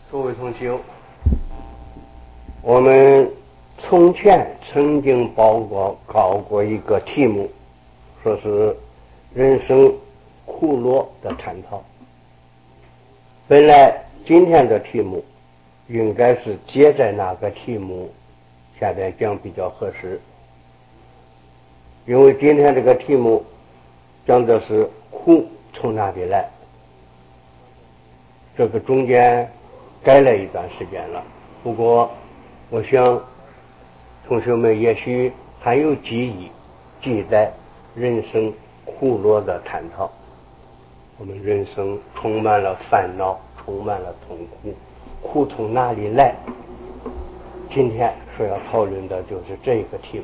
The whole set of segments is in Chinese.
诸位同修，我们从前曾经搞过一个题目，说是人生苦乐的探讨。本来今天的题目应该是接在那个题目下边讲比较合适，因为今天这个题目讲的是苦从哪里来，这个中间改了一段时间了。不过我想同学们也许还有记载人生苦乐的探讨。我们人生充满了烦恼，充满了痛苦，苦从哪里来？今天所要讨论的就是这个题目。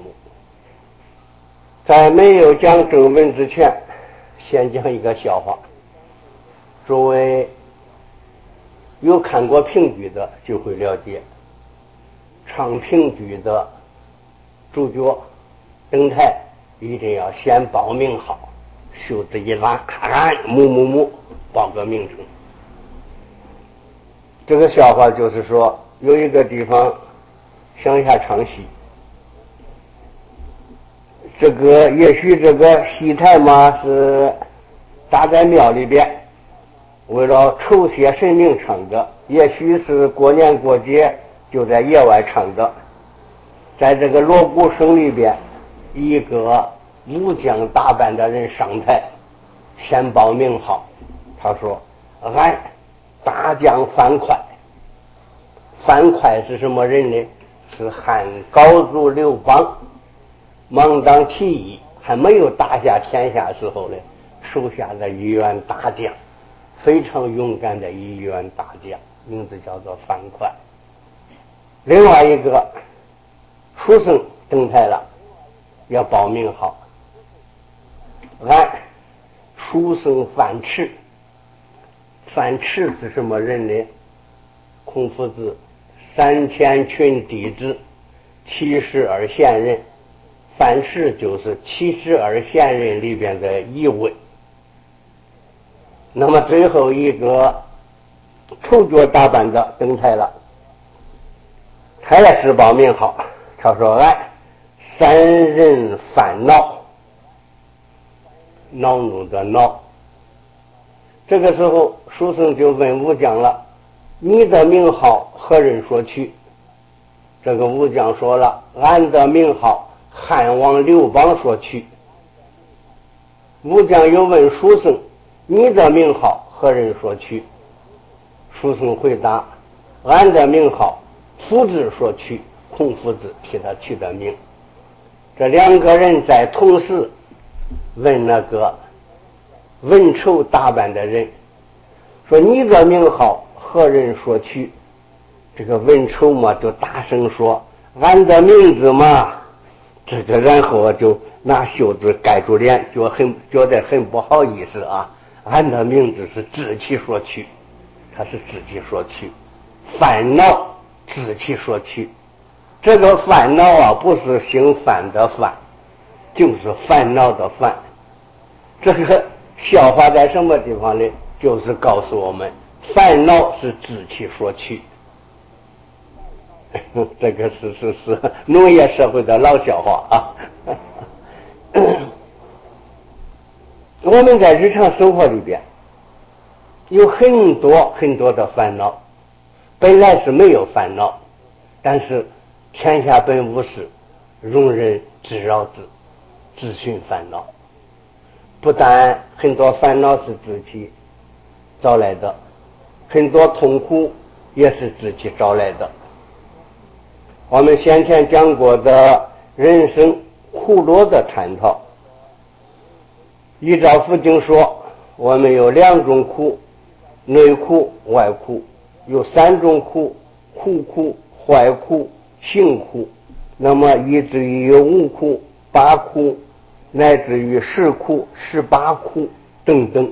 在没有讲正文之前，先讲一个笑话。诸位有看过评剧的就会了解，唱评剧的主角登台一定要先报名号，袖子一拉，母报个名称。这个笑话就是说，有一个地方乡下唱戏，这个也许这个戏台嘛是搭在庙里边，为了酬谢神明唱的，也许是过年过节就在野外唱的。在这个锣鼓声里边，一个武将打扮的人上台，先报名号。他说：“俺大将樊哙。”樊哙是什么人呢？是汉高祖刘邦忙当起义还没有打下天下时候呢，手下的一员大将，非常勇敢的一员大将，名字叫做樊哙。另外一个书生登台了，要报名号。俺书生樊迟。樊迟是什么人呢？孔夫子3000群弟子72贤人，樊迟就是72贤人里边的一位。那么最后一个丑角打扮的登台了，他也是报名号。他说：“俺3人烦恼。”恼怒的恼。这个时候书生就问武将了：“你的名号何人所取？”这个武将说了：“俺的名号汉王刘邦所取。”武将又问书生：“你的名号何人所取？”书生回答：“俺的名号夫子所取，孔夫子替他取的名。”这两个人在同时问那个文丑打扮的人说：“你的名号何人所取？”这个文丑嘛就大声说：“俺的名字嘛。”这个然后就拿袖子盖住脸，觉得很不好意思啊。俺的名字是自己所取，他是自己所取。烦恼自己所取，这个烦恼啊不是姓范的范，就是烦恼的烦。这个笑话在什么地方呢？就是告诉我们烦恼是自己所取。这个是农业社会的老笑话啊。我们在日常生活里边有很多的烦恼，本来是没有烦恼，但是天下本无事，庸人自扰之，自寻烦恼。不但很多烦恼是自己找来的，很多痛苦也是自己找来的。我们先前讲过的人生苦乐的探讨，依照佛经说，我们有2种苦，内苦外苦，有3种苦，苦苦、坏苦、行苦，那么以至于有5苦、8苦，乃至于10苦、18苦等等，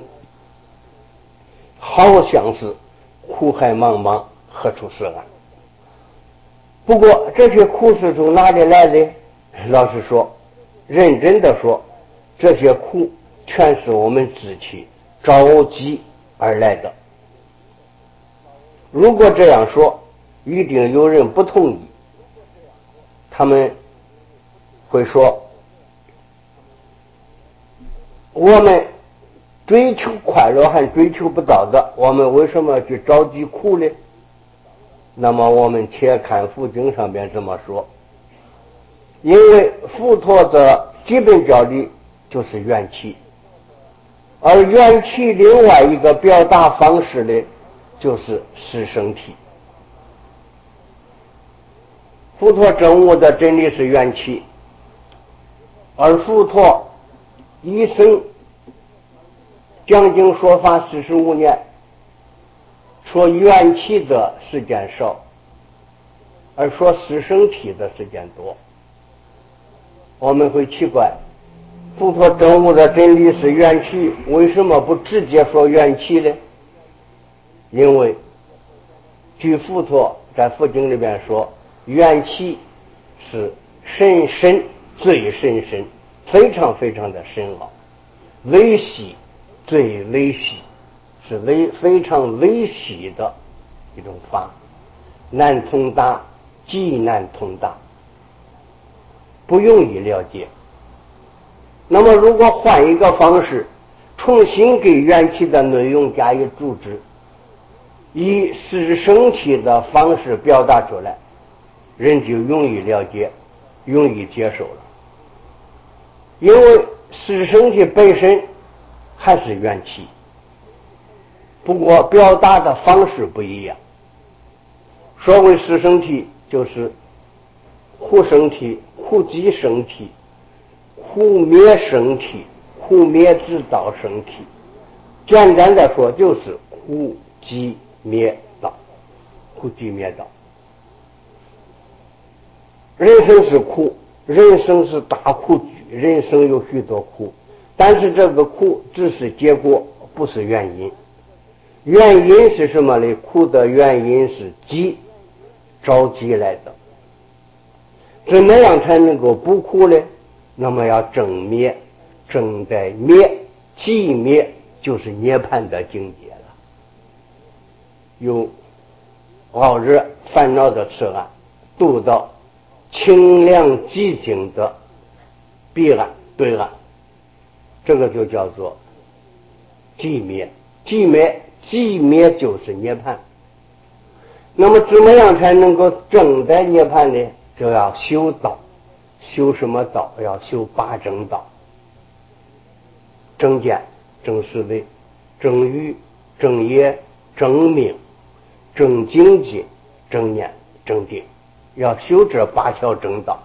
好像是苦海茫茫，何处是岸。不过这些苦是从哪里来的？老实说，认真的说，这些苦全是我们自己着急而来的。 如果这样说，一定有人不同意，他们会说，我们追求快乐还追求不到的，我们为什么去着急苦呢？那么我们且看佛经上边这么说，因为佛陀的基本教理就是缘起，而缘起另外一个表达方式呢，就是实生体。佛陀证悟的真理是缘起，而佛陀一生讲经说法45年，说缘起的时间少，而说实生体的时间多。我们会奇怪，佛陀证悟的真理是缘起，为什么不直接说缘起呢？因为据佛陀在佛经里边说，缘起是甚深，最甚深，非常非常的深奥，微细，最微细，是非常微细的一种法，难通达，极难通达，不容易了解。那么如果换一个方式，重新给缘起的内容加以注释，以实生体的方式表达出来，人就容易了解，容易接受了。因为实生体本身还是缘起，不过表达的方式不一样。所谓实生体，就是苦生体、苦集生体、苦灭生体、苦灭之道生体。简单的说，就是苦集灭道，苦集灭道。人生是苦，人生是大苦居，人生有许多苦，但是这个苦只是结果，不是原因。原因是什么呢？苦的原因是集，着急来的。怎么样才能够不苦呢？那么要正灭，正在灭，寂灭就是涅槃的境界了。有傲热烦恼的痴岸，渡到清凉寂静的彼岸对岸，这个就叫做寂灭。寂灭就是涅槃。那么怎么样才能够正在涅槃呢？就要修道。修什么道？要修八正道：正见、正思维、正语、正业、正命、正境界、正念、正定，要修这8条正道。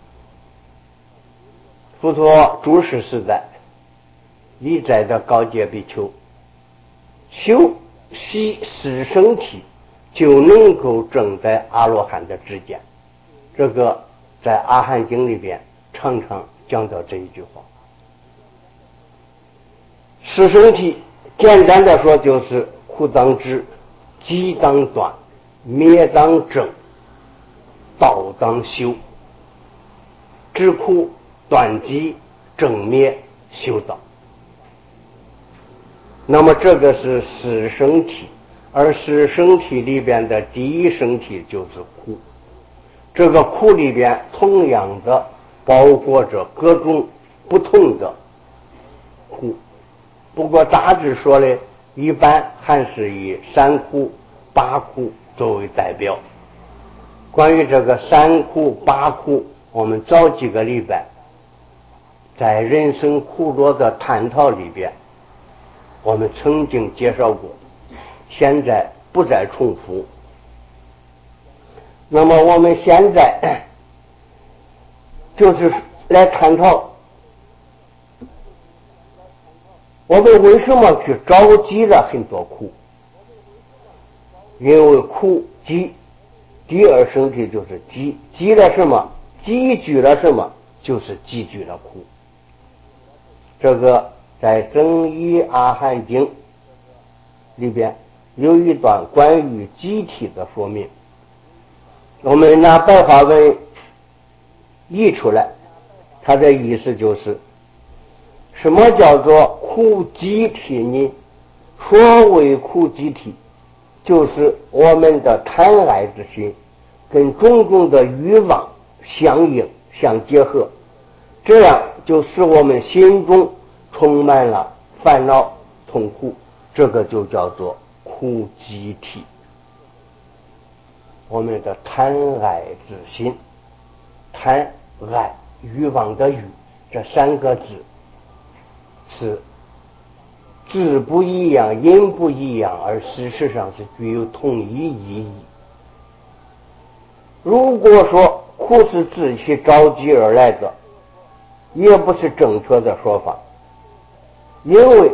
佛陀住世时代一再的告诫比丘，修习实生体就能够证在阿罗汉的之间。这个在阿含经里边常常讲到这一句话。实生体简单的说就是苦当知，集当断，灭当正，道当修。知苦断集，正灭修道。那么这个是实生体，而实生体里边的第一生体就是苦。这个苦里边同样的包括着各种不同的苦，不过大致说呢，一般还是以3苦8苦作为代表。关于这个3苦8苦，我们早几个礼拜在人生苦乐的探讨里边我们曾经介绍过，现在不再重复。那么我们现在就是来探讨，我们为什么去着急了很多苦？因为苦集，第二生体就是积了什么？积聚了什么？就是积聚了苦。这个在增一阿含经里边有一段关于集体的说明，我们拿白话文译出来，它的意思就是什么叫做苦集体呢？所谓苦集体， 就是我们的贪爱之心跟种种的欲望相应相结合，这样就使我们心中充满了烦恼痛苦，这个就叫做苦集体。我们的贪爱之心，贪爱欲望的欲，这三个字是字不一样，音不一样，而事实上是具有同一意义。如果说苦是自己着急而来的，也不是正确的说法，因为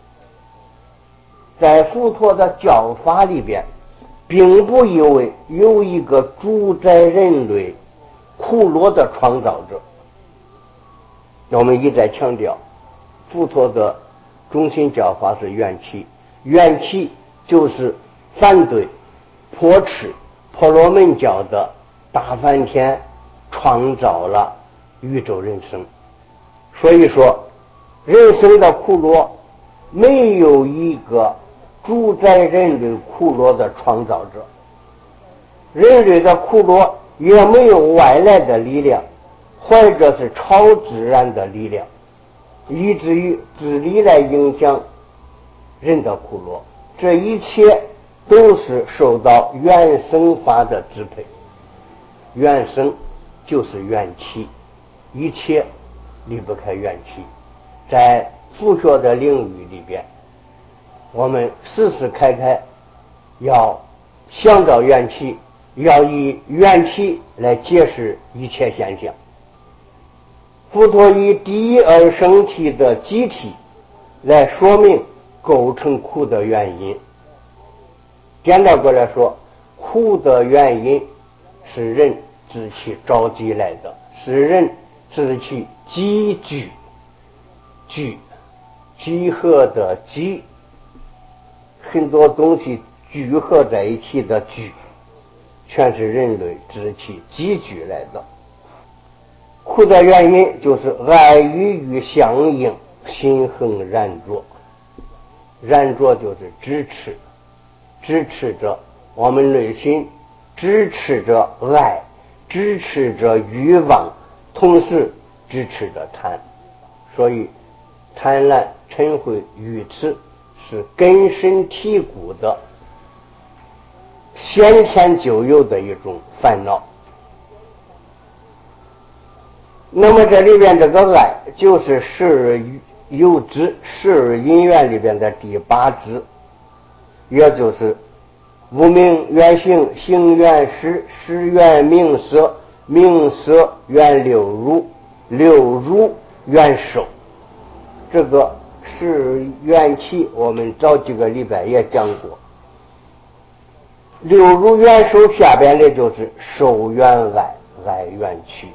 在佛陀的教法里边，并不以为有一个主宰人类苦乐的创造者。我们一再强调，佛陀的中心教法是缘起，缘起就是反对破斥婆罗门教的大梵天创造了宇宙人生。所以说人生的苦乐没有一个主宰人类苦乐的创造者，人类的苦乐也没有外来的力量或者是超自然的力量以至于自力来影响人的苦乐，这一切都是受到缘生法的支配。缘生就是缘起，一切离不开缘起。在佛学的领域里边，我们时时刻刻要想到缘起，要以缘起来解释一切现象。佛陀以第一而生体的集体来说明构成苦的原因。简单过来说，苦的原因是人自己着急来的，是人自己积聚集合的集，很多东西聚合在一起的聚，全是人类自己积聚来的。苦的原因就是爱与欲相应，心恒燃着。燃着就是支持着我们内心，支持着爱，支持着欲望，同时支持着贪。所以贪婪嗔恚愚痴是根深蒂固的先天就有的一种烦恼。那么这里边这个爱就是十二有支十二因缘里边的第八支，也就是无名缘行，行缘识，识缘名色，名色缘六入，六入缘受。这个是缘起，我们早几个礼拜也讲过。六入缘受下边的就是受缘爱，爱缘起。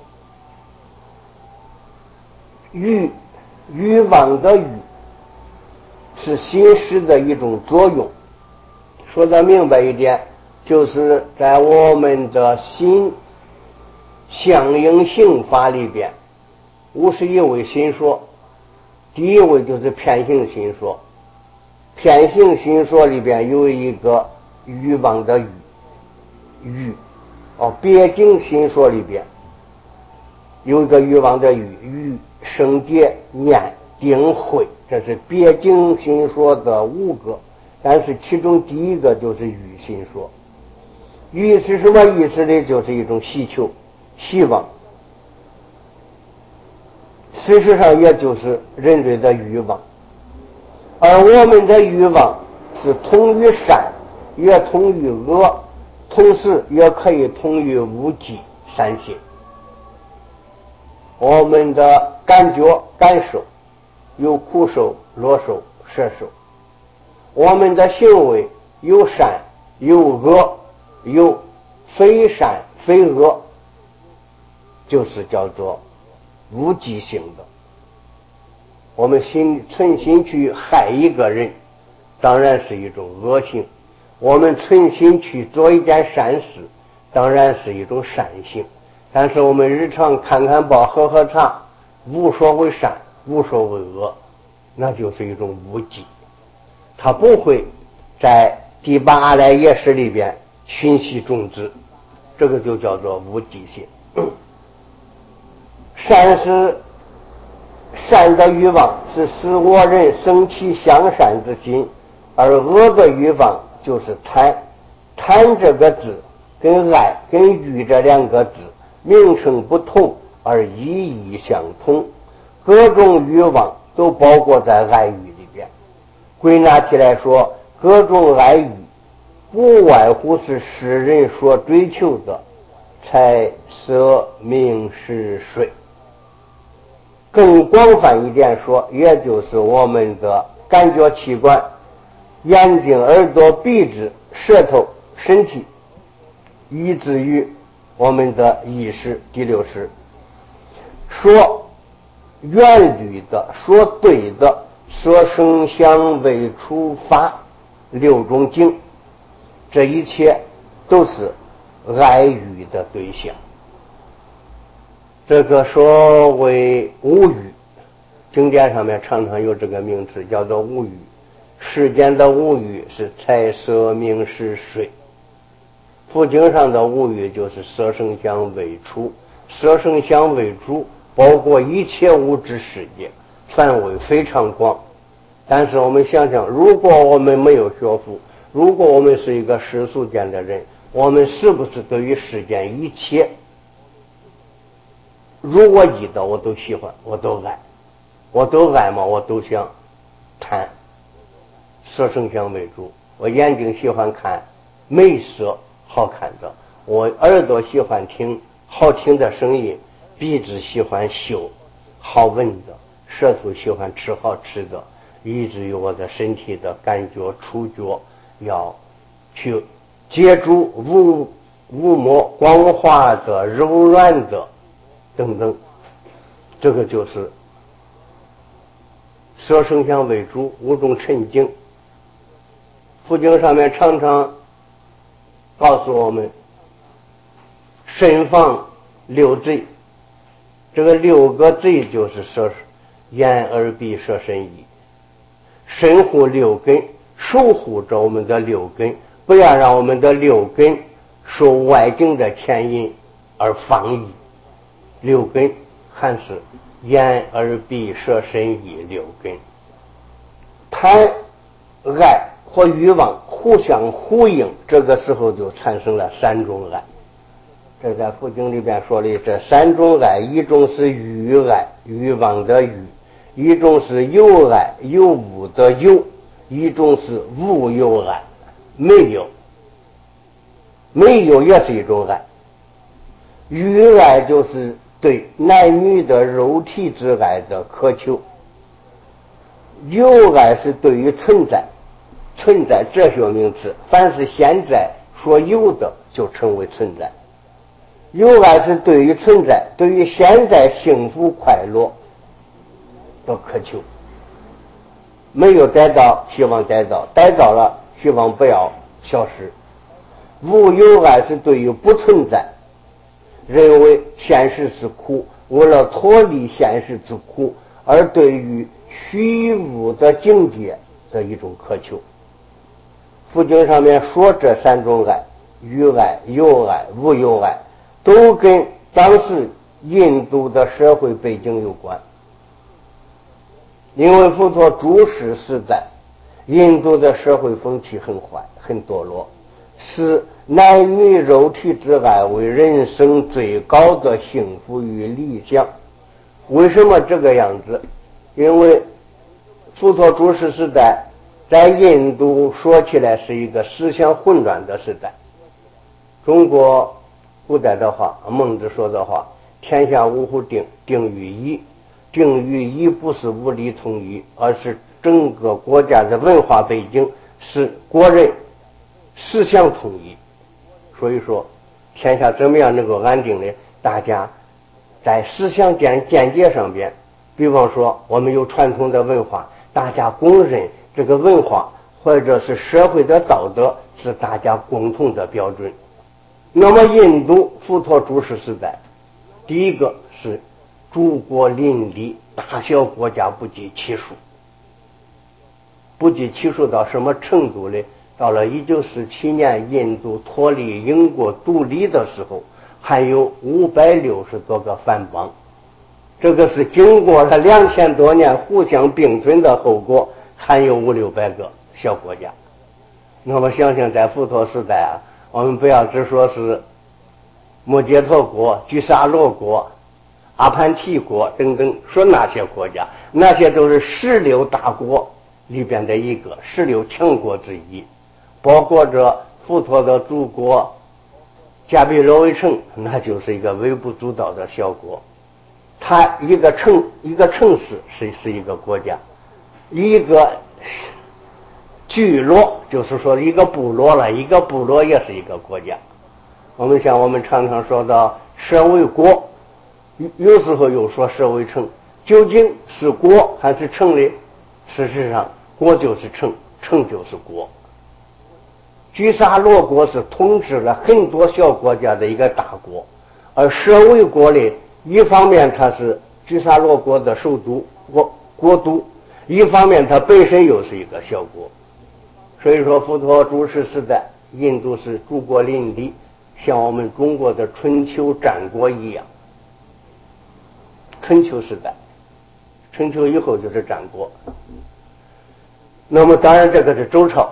欲望的欲是心识的一种作用，说得明白一点，就是在我们的心相应性法里边，51位心说，第一位就是偏行心说。偏行心说里边有一个欲望的欲，别境心说里边有一个欲望的欲生结念定慧，这是别境心说的5个，但是其中第一个就是欲心说。欲是什么意思呢？就是一种希求希望，事实上也就是人类的欲望。而我们的欲望是通于善，也通于恶，同时也可以通于无记三心。我们的感觉感受有苦受、乐受、舍受，我们的行为有善有恶，有非善非恶，就是叫做无记性的。我们存心去害一个人，当然是一种恶行；我们存心去做一件善事，当然是一种善行。但是我们日常看看报喝喝茶，无所谓善无所谓恶，那就是一种无记。它不会在第八阿赖耶识里边熏习种子，这个就叫做无记性。善是善的欲望是使我人生起向善之心，而恶的欲望就是贪。贪这个字跟爱跟欲这两个字名称不同而意义相同，各种欲望都包括在爱欲里边。归纳起来说，各种爱欲不外乎是世人所追求的财色名食睡。更广泛一点说，也就是我们的感觉器官，眼睛、耳朵、鼻子、舌头、身体，以至于我们的意识、第六识，说原律的、说对的、说声香味触法六种境，这一切都是爱欲的对象。这个所谓五欲，经典上面常常有这个名词，叫做五欲。世间的五欲是财色名食睡，佛经上的五欲就是色声香味触。色声香味触包括一切物质世界，范围非常广。但是我们想想，如果我们没有学佛，如果我们是一个世俗间的人，我们是不是对于世间一切如果一的我都喜欢，我都爱，我都爱嘛，我都想贪。色声香味触，我眼睛喜欢看美色好看的，我耳朵喜欢听好听的声音，鼻子喜欢嗅好闻的，舌头喜欢吃好吃的，以至于我的身体的感觉触觉要去接触无膜光滑的柔软的等等，这个就是色声香味触五种尘境。佛经上面常常告诉我们，慎防六罪。这个六个罪就是眼耳鼻舌身意，慎护六根，守护着我们的六根，不要让我们的六根受外境的牵引而放逸。六根还是眼耳鼻舌身意六根。贪爱和欲望互相呼应，这个时候就产生了三种爱。这在佛经里边说的这三种爱，一种是欲爱，欲望的欲；一种是有爱，有无的有；一种是无有爱，没有也是一种爱。欲爱就是对男女的肉体之爱的渴求，有爱是对于存在哲学名词，凡是现在所有的就称为存在。有爱是对于存在，对于现在幸福快乐的渴求，没有得到希望得到，得到了希望不要消失。无有爱是对于不存在，认为现实是苦，为了脱离现实之苦而对于虚无的境界的一种渴求。佛经上面说这三种爱，欲爱、有爱、无有爱，都跟当时印度的社会背景有关。因为佛陀住世时代，印度的社会风气很坏，很堕落，视男女肉体之爱为人生最高的幸福与理想。为什么这个样子？因为佛陀住世时代在印度说起来是一个思想混乱的时代。中国古代的话，孟子说的话，天下无乎定，定于一。定于一不是物理统一，而是整个国家的文化背景是国人思想统一。所以说天下怎么样能够安定呢？大家在思想见解上边，比方说我们有传统的文化，大家公认这个文化或者是社会的道德是大家共同的标准。那么印度佛陀住世时代，第一个是诸国邻里，大小国家不计其数。不计其数到什么程度呢？ 到了1947年印度脱离英国独立的时候，还有560多个藩邦。这个是经过了2000多年互相并存的后果，还有500-600个小国家。那么想想在佛陀时代啊，我们不要只说是摩羯陀国、居沙罗国、阿潘提国等等，说那些国家，那些都是16大国里边的一个，16强国之一，包括着佛陀的祖国迦毗罗卫城，那就是一个微不足道的小国。它一个城市是一个国家，一个聚落就是说一个部落了，一个部落也是一个国家。我们常常说到舍卫国，有时候又说舍卫城，究竟是国还是城呢？事实上，国就是城，城就是国。居沙罗国是统治了很多小国家的一个大国，而舍卫国呢，一方面它是居沙罗国的首都国都，一方面它本身又是一个小国。所以说佛陀住世时代，印度是诸国林立，像我们中国的春秋战国一样。春秋时代，春秋以后就是战国。那么当然这个是周朝，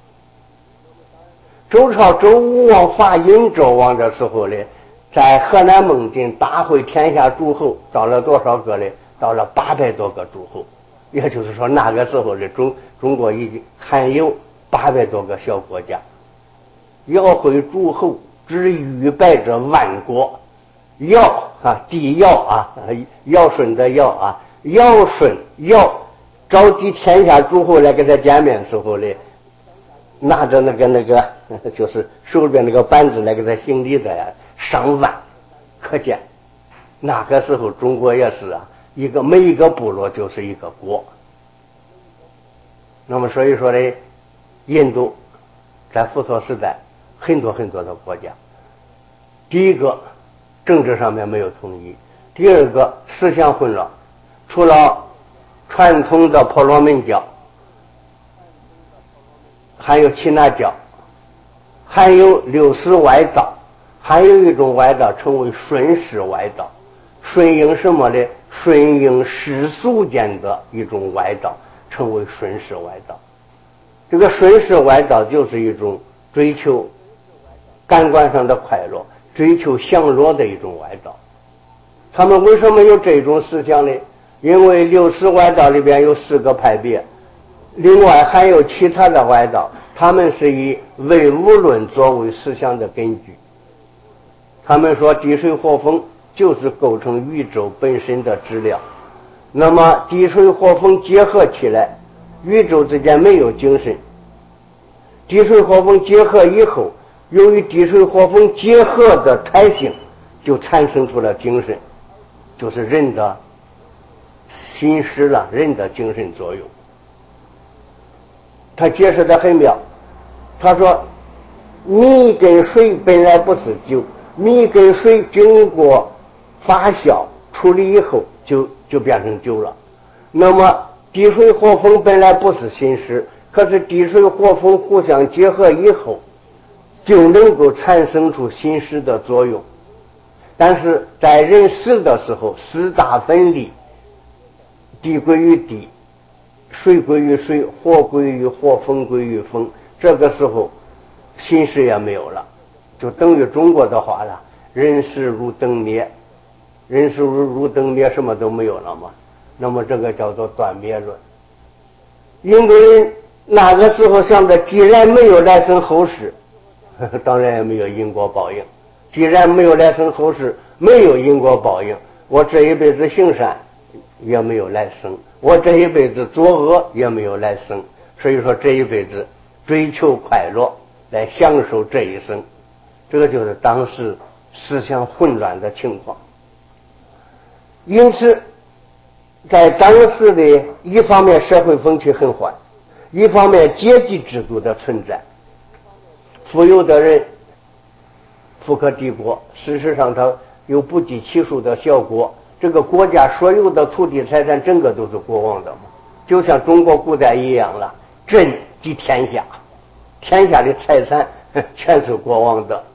周武王伐殷纣王的时候呢，在河南孟津大会天下诸侯，到了多少个呢？到了800多个诸侯。也就是说那个时候的中国已经还有800多个小国家。尧会诸侯，之逾百者万国。尧啊，帝尧啊，尧舜的尧啊，尧召集天下诸侯来跟他见面的时候呢，拿着那个就是手边那个板子来给他行礼的呀，上万。可见那个时候中国也是啊，每一个部落就是一个国。那么所以说呢，印度在佛陀时代很多的国家。第一个，政治上面没有统一；第二个，思想混乱，除了传统的婆罗门教，还有耆那教，还有60外道，还有一种外道称为顺世外道。顺应什么呢？顺应世俗间的一种外道，称为顺世外道。这个顺世外道就是一种追求感官上的快乐，追求享乐的一种外道。他们为什么有这种思想呢？因为60外道里边有4个派别，另外还有其他的外道，他们是以唯物论作为思想的根据。他们说地水火风就是构成宇宙本身的质量，那么地水火风结合起来，宇宙之间没有精神。地水火风结合以后，由于地水火风结合的态性，就产生出了精神，就是人的心识了，人的精神作用。他解释得很妙，他说米跟水本来不是酒，米跟水经过发酵处理以后就变成酒了。那么地水火风本来不是心识，可是地水火风互相结合以后，就能够产生出心识的作用。但是在人死的时候，四大分离，地归于地，水归于水，火归于火，风归于风，这个时候心识也没有了，就等于中国的话了，人死如灯灭，人死如灯灭，什么都没有了嘛。那么这个叫做断灭论。印度人那个时候想着，既然没有来生后世，当然也没有因果报应。既然没有来生后世，没有因果报应，我这一辈子行善也没有来生，我这一辈子作恶也没有来生。所以说这一辈子追求快乐，来享受这一生，这个就是当时思想混乱的情况。因此在当时的一方面社会风气很坏，一方面阶级制度的存在，富有的人富可敌国，事实上他有不计其数的小国，这个国家所有的土地财产整个都是国王的嘛，就像中国古代一样了，朕即天下。 天下的财产全是国王的。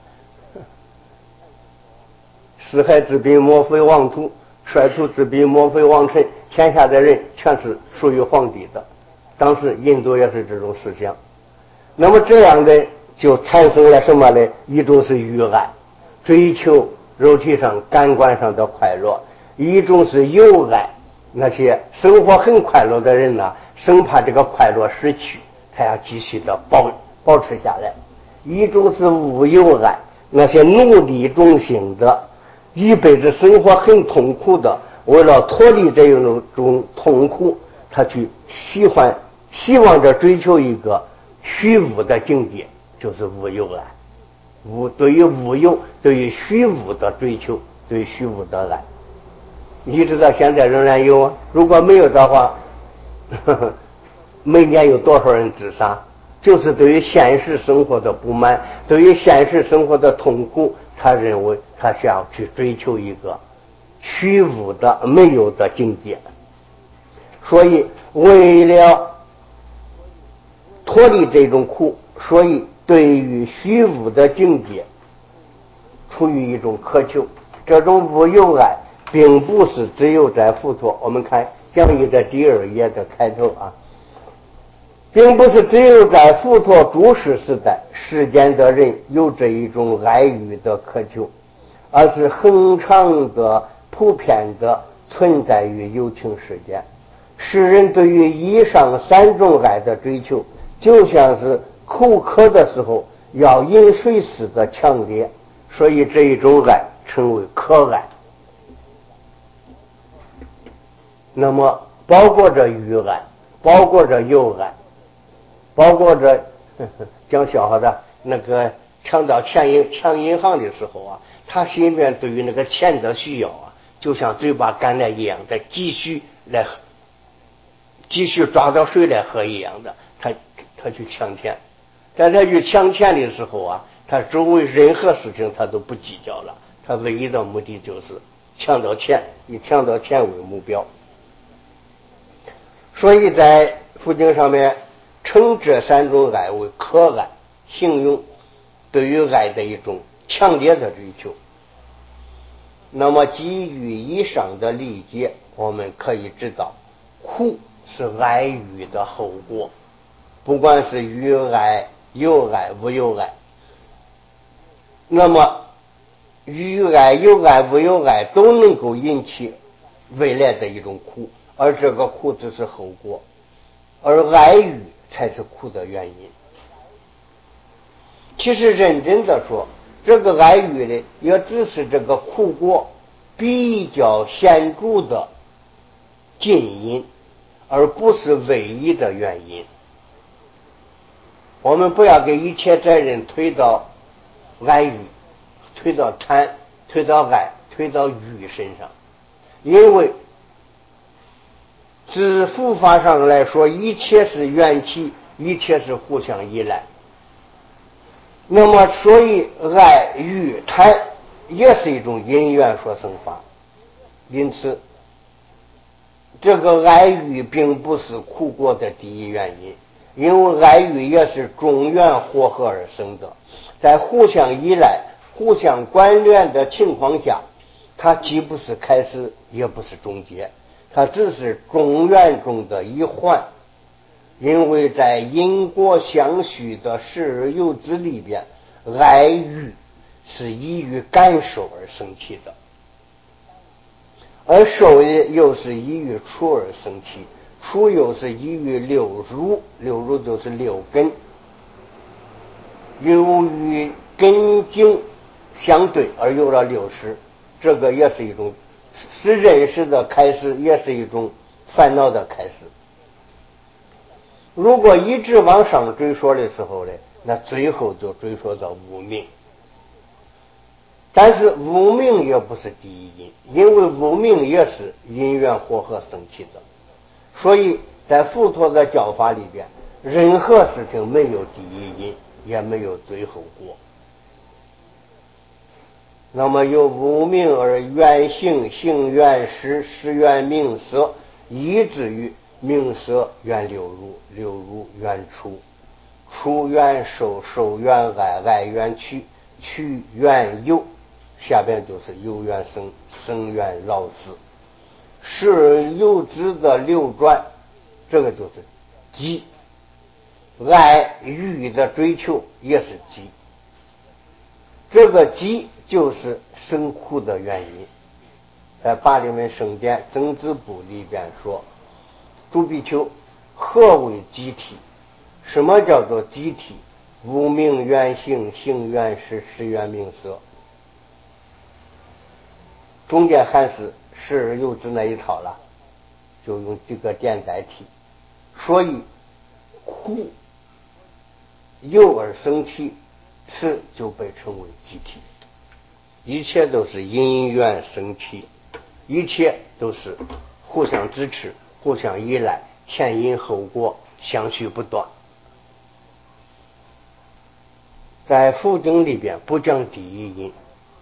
四海之滨莫非王土，率土之滨莫非王臣，天下的人全是属于皇帝的。当时印度也是这种思想。那么这样的就产生了什么呢？一种是欲爱，追求肉体上感官上的快乐；一种是有爱，那些生活很快乐的人呢，生怕这个快乐失去，他要继续的保持下来。一种是无有爱，那些努力中行的，一辈子生活很痛苦的，为了脱离这种痛苦，他去希望着追求一个虚无的境界，就是无有爱。对于无有，对于虚无的追求，对于虚无的爱，一直到现在仍然有啊。如果没有的话，每年有多少人自杀？就是对于现实生活的不满，对于现实生活的痛苦，他认为他需要去追求一个虚无的没有的境界。所以为了脱离这种苦，所以对于虚无的境界出于一种渴求。这种无有爱并不是只有在佛陀，我们看讲义的第2页的开头啊，并不是只有在佛陀诸世时代世间的人有这一种爱欲的渴求，而是恒常的普遍的存在于有情世间。世人对于以上3种爱的追求，就像是口渴的时候要饮水似的强烈，所以这一种爱称为渴爱。那么包括着欲爱，包括着有爱，包括着讲笑话的那个抢银行的时候啊，他心里面对于那个钱的需要啊，就像嘴巴干了一样的，急需抓到水来喝一样的，他去抢钱。在他去抢钱的时候啊，他周围任何事情他都不计较了，他唯一的目的就是抢到钱，以抢到钱为目标。所以在佛经上面称这3种爱为渴爱，形容对于爱的一种强烈的追求。那么基于以上的理解，我们可以知道苦是爱欲的后果，不管是欲爱、有爱、无有爱，那么欲爱、有爱、无有爱都能够引起未来的一种苦，而这个苦只是后果，而爱欲才是苦的原因。其实认真的说，这个爱欲呢，也只是这个苦果比较显著的近因，而不是唯一的原因。我们不要给一切责任推到爱欲、推到贪、推到爱、推到欲身上，因为自佛法上来说，一切是缘起，一切是互相依赖。那么所以爱欲贪也是一种因缘所生法，因此这个爱欲并不是苦果的第一原因，因为爱欲也是众缘和合而生的，在互相依赖、互相关联的情况下，它既不是开始，也不是终结，它只是众缘中的一环。因为在因果相续的事有之里边，爱欲是依于感受而生起的，而受又是依于触而生起，触又是依于六入，六入就是六根，由于根茎相对而有了六识，这个也是一种是认识的开始，也是一种烦恼的开始。如果一直往上追溯的时候呢，那最后就追溯到无明。但是无明也不是第一因，因为无明也是因缘和合生起的。所以在佛陀的教法里边，任何事情没有第一因，也没有最后果。那么由无明而缘行，行缘识，识缘名色，以至于名色缘六入，六入缘触， 出缘受，受缘爱，爱缘去，去缘有，下边就是有缘生，生缘老死，是有之的流转，这个就是机。爱欲的追求也是机，这个机就是生苦的原因。在巴黎门圣典增字部里边说，诸比丘，何为机体？什么叫做机体？无名缘行，行缘识，识缘名色。中间还是是有之那一套了，就用这个点代替。所以苦有而生体，此就被称为机体。一切都是因缘生体，一切都是互相支持，互相依赖，前因后果相续不断。在佛经里边不讲第一因，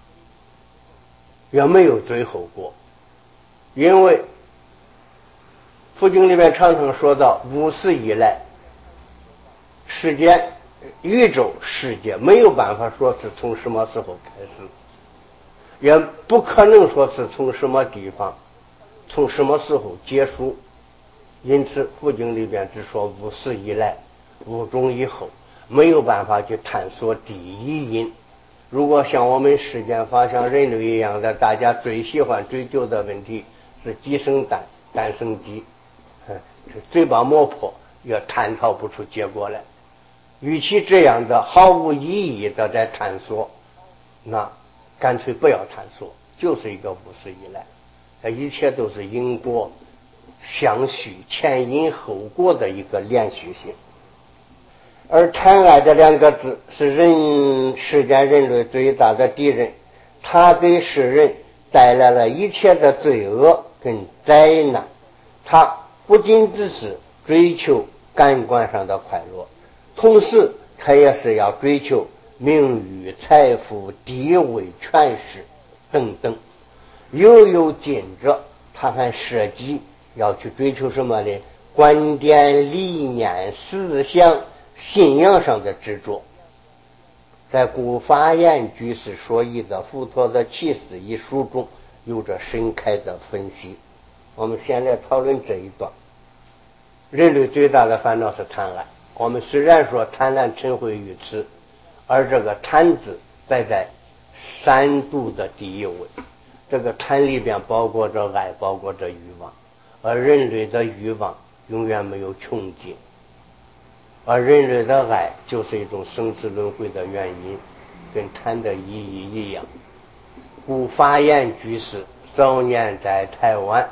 也没有最后果，因为佛经里面常常说到无始以来，世间宇宙世界没有办法说是从什么时候开始，也不可能说是从什么地方从什么时候结束，因此佛经里边只说无始以来，无种以后，没有办法去探索第一因。如果像我们世间法像人类一样的，大家最喜欢追究的问题是鸡生蛋，蛋生鸡，嘴巴磨破也探讨不出结果来。与其这样的毫无意义的在探索，那干脆不要探索，就是一个无始以来，一切都是因果相续，前因后果的一个连续性。而贪爱这两个字是世间人类最大的敌人，它给世人带来了一切的罪恶跟灾难。它不仅只是追求感官上的快乐，同时它也是要追求名誉、财富、地位、权势等等。有近者，他还涉及要去追求什么呢？观点、理念、思想、信仰上的执着。在顾法言居士所译的《佛陀的启示》一书中有着深刻的分析。我们先来讨论这一段。人类最大的烦恼是贪婪，我们虽然说贪婪嗔恚愚痴，而这个贪字摆在三毒的第一位。这个贪里边包括着爱，包括着欲望，而人类的欲望永远没有穷尽，而人类的爱就是一种生死轮回的原因，跟贪的意义一样。顾法言居士早年在台湾，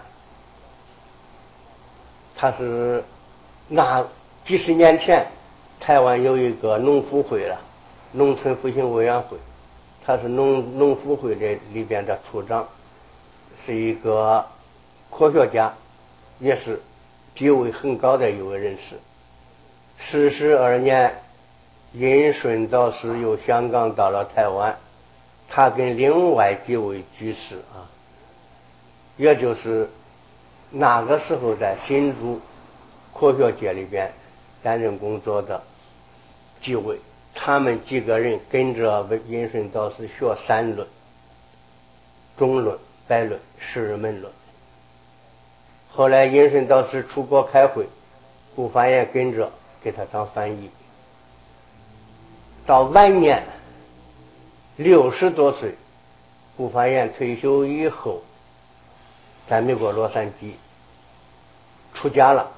他是几十年前台湾有一个农福会了，农村复兴委员会，他是农福会这里边的处长，是一个科学家，也是地位很高的一位人士。42年因顺导师由香港到了台湾，他跟另外几位居士也就是那个时候在新竹科学界里边担任工作的几位，他们几个人跟着因顺导师学三论：中论、百论、十二门论。后来因顺导师出国开会，顾法言跟着给他当翻译。到晚年60多岁，顾法言退休以后，在美国洛杉矶出家了。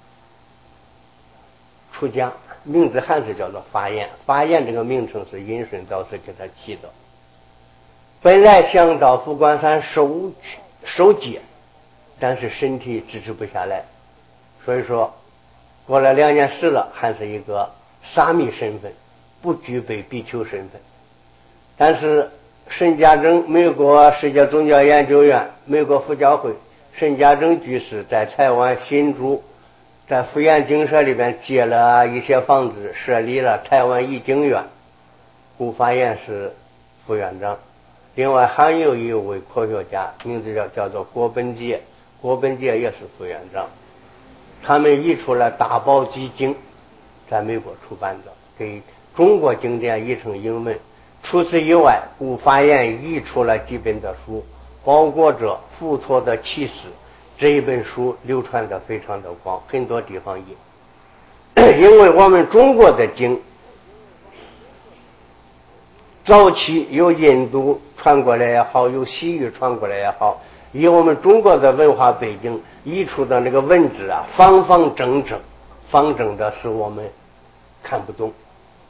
出家名字还是叫做法言，法言这个名称是因顺导师给他起的。本来想到佛光山受戒，但是身体支持不下来，所以说过了2年死了，还是一个沙弥身份，不具备比丘身份。但是沈家桢，美国世界宗教研究院、美国佛教会沈家桢居士在台湾新竹，在福岩精舍里边借了一些房子，设立了台湾译经院，顾法言是副院长。另外还有一位科学家，名字叫做郭本杰，郭本杰也是副院长。他们译出了大宝积经，在美国出版的。 给中国经典译成英文。除此以外，顾法言译出了几本的书，包括着《复错的启示》这一本书流传的非常的广，很多地方译。因为我们中国的经早期由印度传过来也好，由西域传过来也好，以我们中国的文化背景译出的那个文字啊，方方正正，方正的是我们看不懂。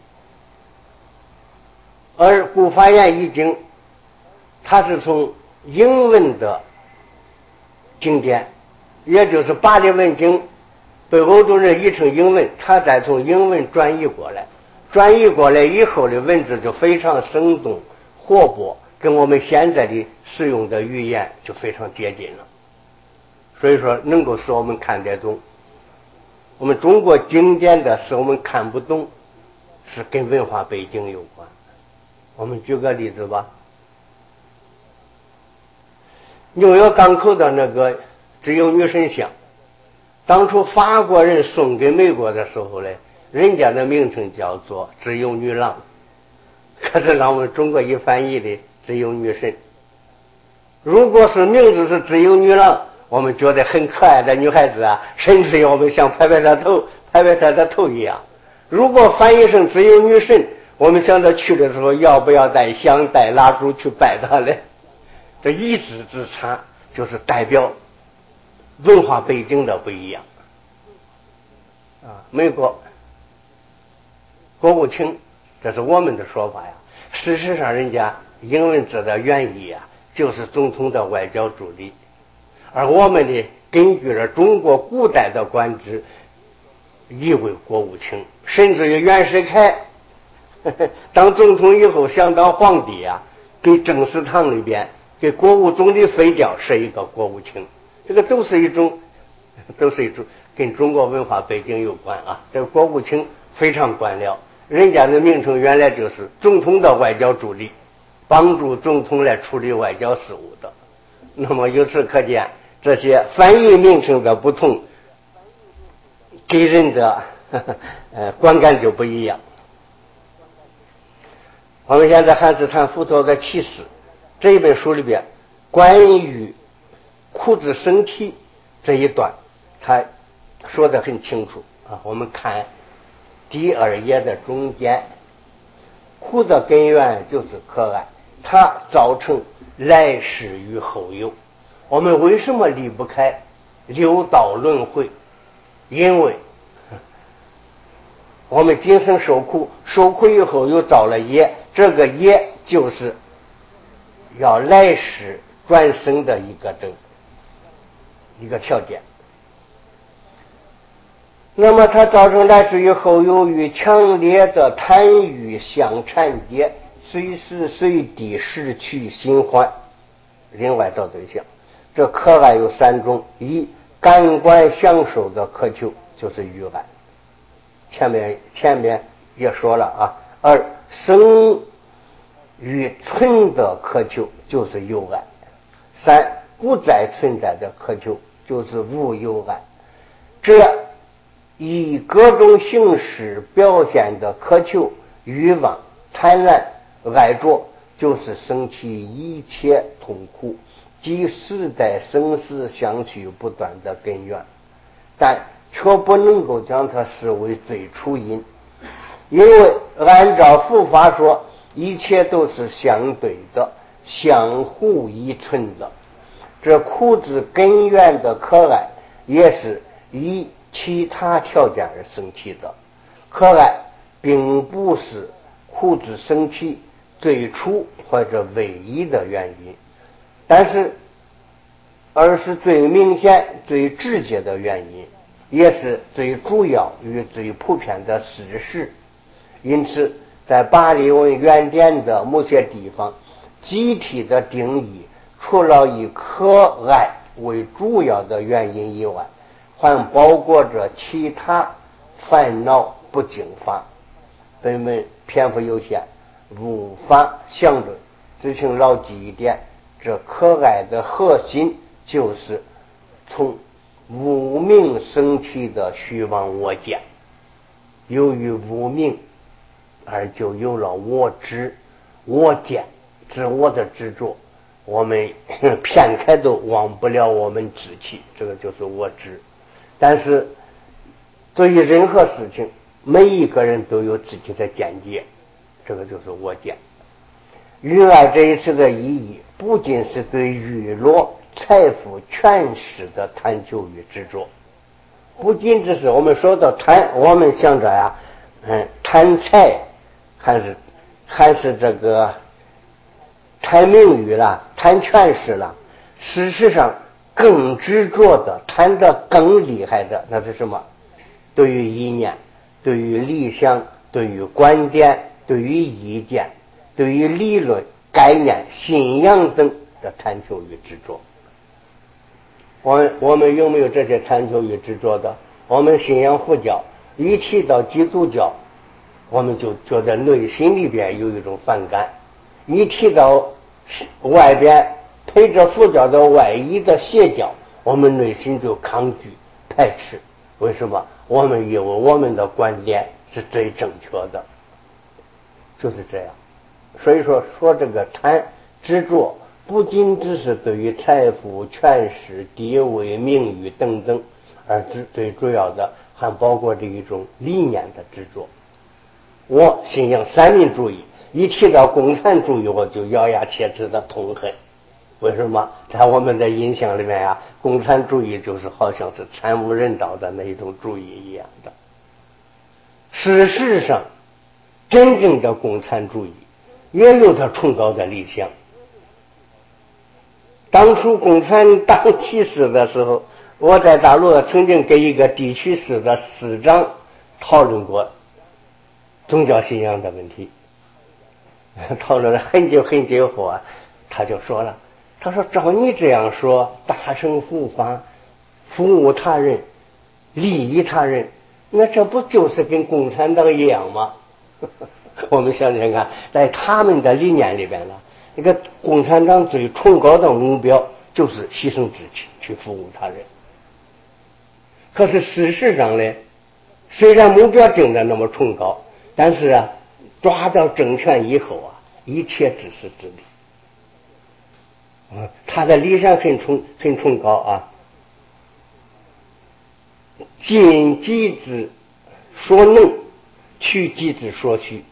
而顾法言译经，它是从英文的经典，也就是巴利文经被欧洲人译成英文，他再从英文转译过来，转译过来以后的文字就非常生动活泼，跟我们现在的使用的语言就非常接近了，所以说能够使我们看得懂。我们中国经典的使我们看不懂，是跟文化背景有关。我们举个例子吧，纽约港口的那个自由女神像，当初法国人送给美国的时候呢，人家的名称叫做自由女郎，可是让我们中国一翻译的自由女神。如果是名字是自由女郎，我们觉得很可爱的女孩子啊，甚至我们想拍拍她头，拍拍她的头一样。如果翻译成自由女神，我们想着去的时候要不要带香带蜡烛去拜她呢？这一字之差，就是代表文化背景的不一样啊。美国国务卿，这是我们的说法呀，事实上人家英文字的原意啊，就是总统的外交助理，而我们呢，根据着中国古代的官职译为国务卿，甚至于袁世凯当总统以后想当皇帝啊，给正式堂里边给国务总理废掉是一个国务卿，这个都是一种跟中国文化背景有关啊。这个国务卿非常官僚，人家的名称原来就是总统的外交助理，帮助总统来处理外交事务的。那么由此可见，这些翻译名称的不同，给人的观感就不一样。我们现在还是谈《复错的启示》这一本书里边，关于苦字生体这一段，他说得很清楚啊。我们看第2页的中间，苦的根源就是可爱，它造成来世与后有。我们为什么离不开六道轮回？因为我们今生受苦，受苦以后又造了业，这个业就是要来世转生的一个条件。那么它造成来世与后有与强烈的贪欲相缠结，随时随地失去新欢，另外找对象。这渴爱有3种：一、感官享受的渴求，就是欲爱，前面也说了啊。2、生与存的渴求，就是有爱。3、不再存在的渴求，就是无有爱。这以各种形式表现的渴求、欲望、贪婪、爱着，就是生起一切痛苦及世代生死相续不断的根源，但却不能够将它视为最初因，因为按照佛法说，一切都是相对的、相互依存的。这苦之根源的可爱，也是以其他条件而生起的。可爱并不是苦之生起最初或者唯一的原因，而是最明显、最直接的原因，也是最主要与最普遍的事实。因此在巴利文原典的某些地方，集体的定义除了以可爱为主要的原因以外，还包括着其他烦恼不净法。本文篇幅有限，无法详论，只请牢记一点，这可爱的核心就是从无明生起的虚妄我见。由于无明， 而就有了我执、我见、自我的执着，我们偏开都忘不了我们志气，这个就是我执。但是对于任何事情，每一个人都有自己的见解，这个就是我见。欲爱这一词的意义，不仅是对娱乐、财富、权势的贪求与执着，不仅只是我们说到贪，我们想着呀，贪财还是这个贪名誉啦，贪权势啦。事实上，更执着的、贪得更厉害的，那是什么？对于意念、对于理想、对于观点、对于意见、对于理论、概念、信仰等的贪求与执着。我们有没有这些贪求与执着的？我们信仰佛教，一提到基督教，我们就觉得内心里边有一种反感；一提到外边配着佛教的外衣的邪教，我们内心就抗拒排斥。为什么？我们以为我们的观点是最正确的，就是这样。所以说这个贪执着，不仅只是对于财富、权势、地位、名誉等等，而最主要的还包括这一种理念的执着。我信仰三民主义，一提到共产主义，我就咬牙切齿的痛恨。为什么？在我们的印象里面共产主义就是好像是惨无人道的那一种主义一样的。事实上，真正的共产主义也有它崇高的理想。当初共产党起事的时候，我在大陆曾经跟一个地区市的市长讨论过宗教信仰的问题，讨论了很久很久后他就说了，他说照你这样说，大乘佛法，服务他人，利益他人，那这不就是跟共产党一样吗？我们想想看，在他们的理念里边呢，那个共产党最崇高的目标就是牺牲自己去服务他人。可是事实上呢，虽然目标定的那么崇高，但是抓到政权以后一切自私自利。他的理想很崇高尽己之所能，取己之所需。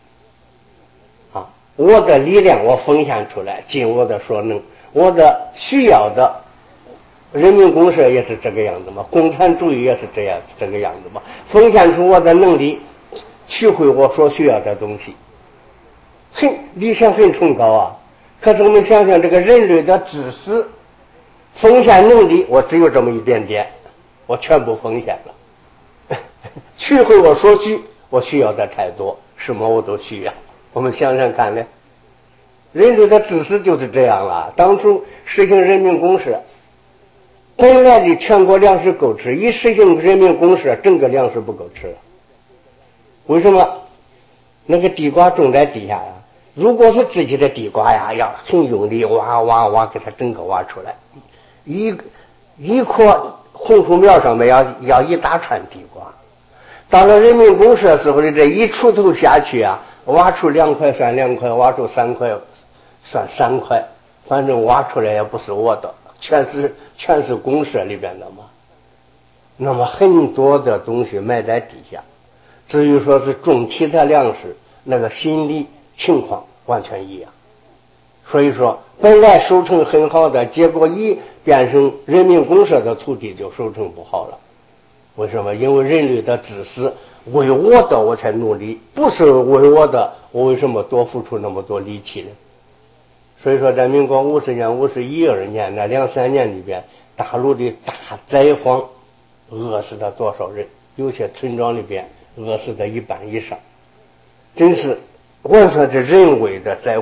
我的力量我奉献出来，尽我的所能，我的需要的，人民公社也是这个样子嘛，共产主义也是这个样子嘛，奉献出我的能力，取回我所需要的东西，理想很崇高可是我们想想这个人类的自私，奉献能力我只有这么一点点，我全部奉献了，取回我所需，我需要的太多，什么我都需要。我们想想看呢，人类的自私就是这样了。当初实行人民公社，本来的全国粮食够吃，一实行人民公社，整个粮食不够吃了。为什么？那个地瓜种在地下如果是自己的地瓜要很用力挖给它整个挖出来，一棵红薯苗上面要一大串地瓜。到了人民公社时候的这一锄头下去挖出2块算2块，挖出3块算3块，反正挖出来也不是我的，全是公社里边的嘛。那么很多的东西埋在地下，至于说是种其他粮食，那个心理情况完全一样。所以说本来收成很好的，结果一变成人民公社的土地就收成不好了。为什么？因为人类的自私，为我的我才努力，不是为我的我为什么多付出那么多力气呢？所以说在民国50年、51、52年那2-3年里边，大陆的大灾荒饿死了多少人？有些村庄里边饿死的1半以上，真是完全是人为的灾祸。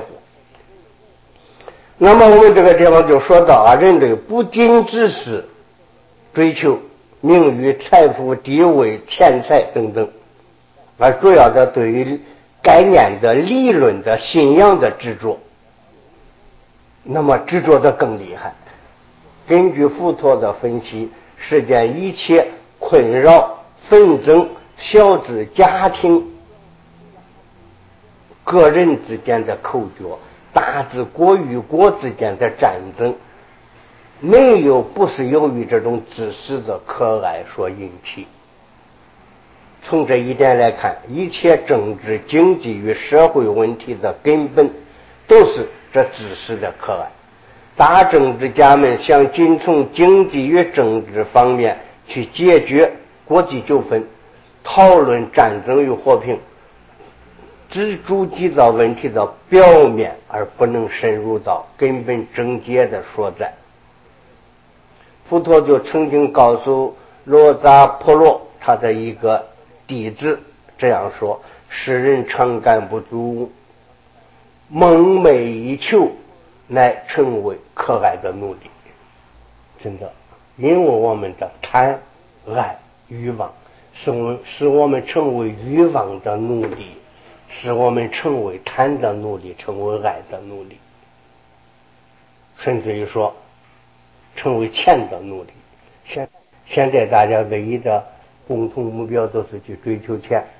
那么我们这个地方就说到人类不仅只是追求名誉、财富、地位、钱财等等，而主要的对于概念的、理论的、信仰的执着，那么执着的更厉害。根据佛陀的分析，世间一切困扰、纷争、小至家庭个人之间的口角，大至国与国之间的战争，没有不是由于这种自私的可爱所引起。从这一点来看，一切政治经济与社会问题的根本都是这自私的可爱。大政治家们想仅从经济与政治方面去解决国际纠纷，讨论战争与和平，只注及到问题的表面，而不能深入到根本症结的所在。佛陀就曾经告诉罗扎婆罗他的一个弟子这样说：世人常感不足，梦寐以求，乃成为可爱的奴隶。真的，因为我们的贪爱欲望使我们成为欲望的奴隶，使我们成为贪的奴隶，成为爱的奴隶，甚至于说成为钱的奴隶。现在大家唯一的共同目标都是去追求钱，